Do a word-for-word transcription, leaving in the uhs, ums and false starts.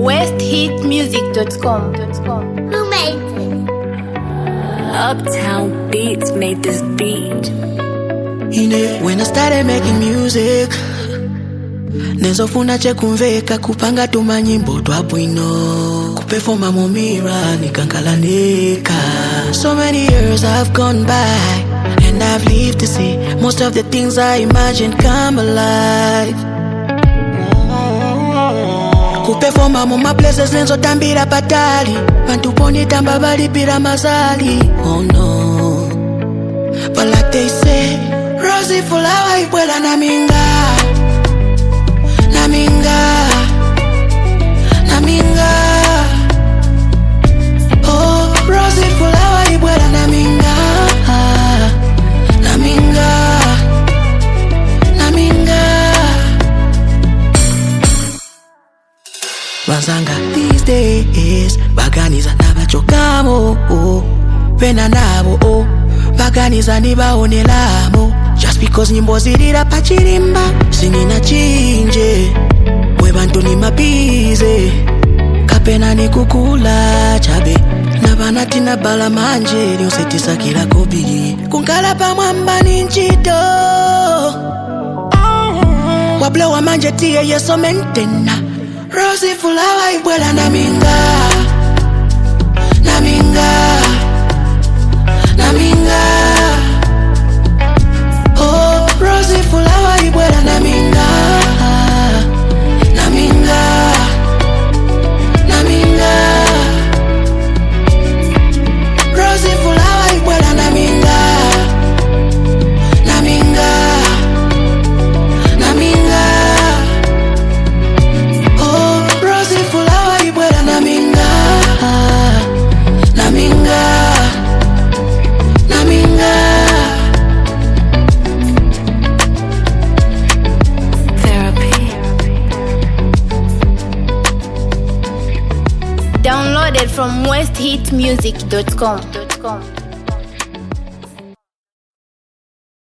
west hit music dot com. Who made this? Uptown Beats made this beat. You know, when I started making music, nezofuna chekumveka kupanga tuma nyimbo twa bwino kuperforma mumira nikankalaneka. So many years have gone by and I've lived to see most of the things I imagined come alive. Kuperforma muma places lenzo tambira patali bantu poni tamba balipira mazali. Oh no, but like they say, Rosie fulawa ibwela na minga, na minga, na minga. Oh, Rosie fulawa ibwela na minga, na minga, na minga. Bazanga these days baganiza nabachokamo, oh, pena nabo, oh, baganiza nibaonelamo. Just because nyimbo zilira pachirimba sinina chinje mwe bantu ni mabize kapena ni kukula chabe na banati na bala manje lyosetisa kila kobi kunkala pa mwamba ni nchito wabla wa manje tie yeso mentena. Rosie fulawa ibwela na minga, na minga, na minga. Oh, Rosie fulawa ibwela na minga, na minga, na minga. Rosie fulawa ibwela na minga, na minga, na minga. Oh, Rosie fulawa ibwela na minga, na minga, na minga. Downloaded from west hit music dot com.